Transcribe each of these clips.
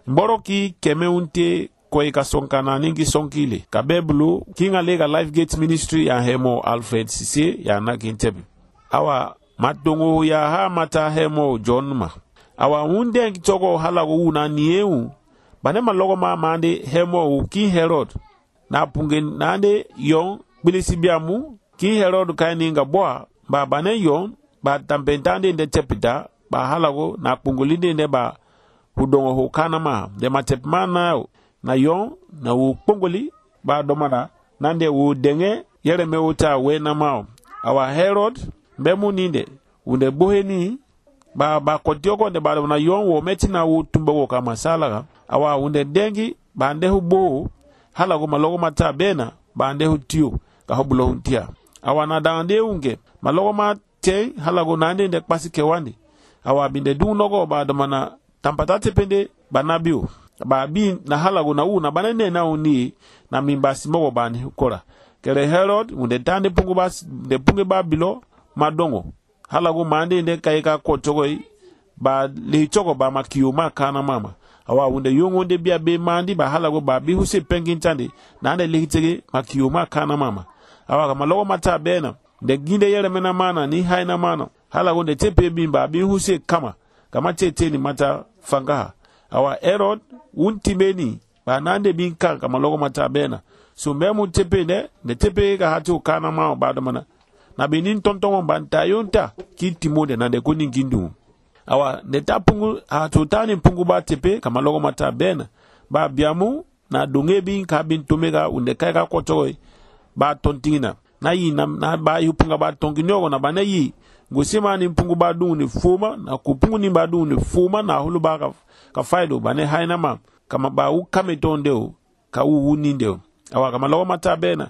mboroki keme unte koi ka sonkana ningi sonkile ka beblu kinga lega Life Gate Ministry ya hemo Alfred Sise ya nakintebi awa matongo ya ha mata hemo John ma awa unde kitoko halago una nieu bane malogo ma mande hemo King Herod na pungen nande yon bilisi biamu King Herod kaininga boa ba bane yon ba tampentande nde tepita ba halago na pungulinde nde ba hudongo hukana ma de matepmana na yon na wu punguli ba domana nande wu denge yere me uta we na mao awa Herod bemu ninde unde boheni ba kotioko de ba na yon wo metina wu tumbo kama sala awa unde dengi ba nde hubo halago malogo mata bena ba nde hutiu ka hobulo huntia awa na dande unge malogo mate halago nande nde pasi kewandi awa binde dunogo ba domana tampatate pende banabio ba bi na halago na u na banene na uni na mimbasi mogo bani hukora kere Herod unde tande pungu bas de punge ba bilo madongo halago mande nde kaika kotogoi ba lichoko ba makiyuma kana mama awa unde yungu nde bia be mandi ba halago ba bi huse pengin tande na ande lihitege makiyuma kana mama awa kama logo mata bena de ginde yere mena mana ni haina mana halago nde tepe bimba bi huse kama tete ni mata fangaha awa Herod untimeni ba nande binka kama logo mata bena so memu tepe ne tepe ka hatu kana ma ba mana na benin tontongo banta yonta kitimode na de kuni gindu awa ne tapungu hatu tani pungu ba tepe kama logo mata bena ba biamu na donge binka bintumega unde kaika kotoi ba tontina na yi na ba yupunga ba tonginyogo na bana yi ngusima ni mpungu ba du ni fuma na kupungu ni ba du ni fuma na hulu ba ka faido bane haina ma kama ba u kametondeo ka u nindeo awa kama logo mata bena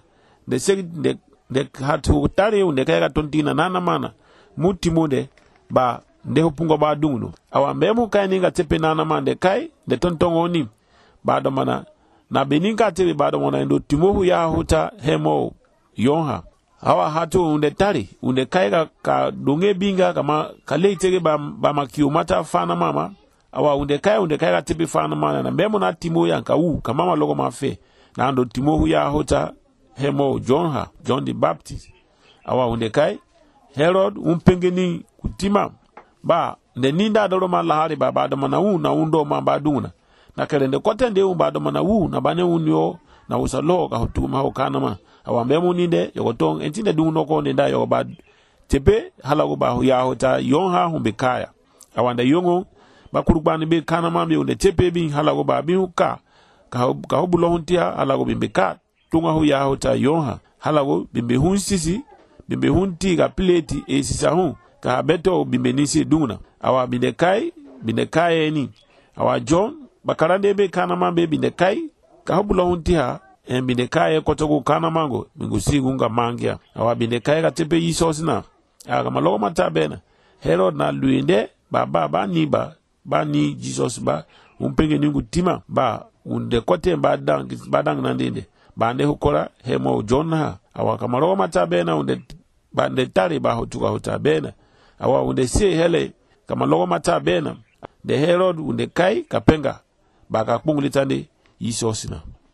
de hatu tare unde kaika tontina nana mana mutimude ba nde hupunga ba du awa mbemu kai ninga tepe nana mande kai de tontongo ni ba do mana na beninga tepe ba do mona ndo timohu ya huta hemo yonha awa hatu unde tari unde kaika ka donge binga kama kaleitege ba makiyumata fana mama awa unde kaika tipi fana mama na mbemu na timo ya nka kama malogo mafe na ando timo hu ya hota hemo John the Baptist awa unde kai Herod umpengeni kutima ba nde ninda doro malahari ba do mana na undo ma duna na kelende kote nde ba do mana na bane unyo na usalo ka hutuma hokana ma awa mbemu ninde yogotong entinde duno ko nda yoba tepe halago ba ya hota yonha humbekaya awanda yongo bakurbani be kana mambe unde tepe bi halago ba bi huka ka hobulo huntia halago bimbeka tunga hu ya hota yonha halago bimbe hunsisi bimbe hunti ga pleti e sisa hu ka beto bimbe nisi duna awa bindekai ni awa John bakarande be kana mambe bindekai ka hobulo huntia bindekaye kotogu kana mango mingusigu nga mangia awa bindekaye ka tepe yisosina aga malogo mata bena Herod na luinde ba ni Jesus ba umpenge ningu tima ba unde kote badang nandinde ba nde hukora hemo John ha awa kamalogo mata bena unde ba nde tari ba hotuka hota bena awa unde si hele kamalogo mata bena de Herod unde kai kapenga ba kakpungulitande yisosina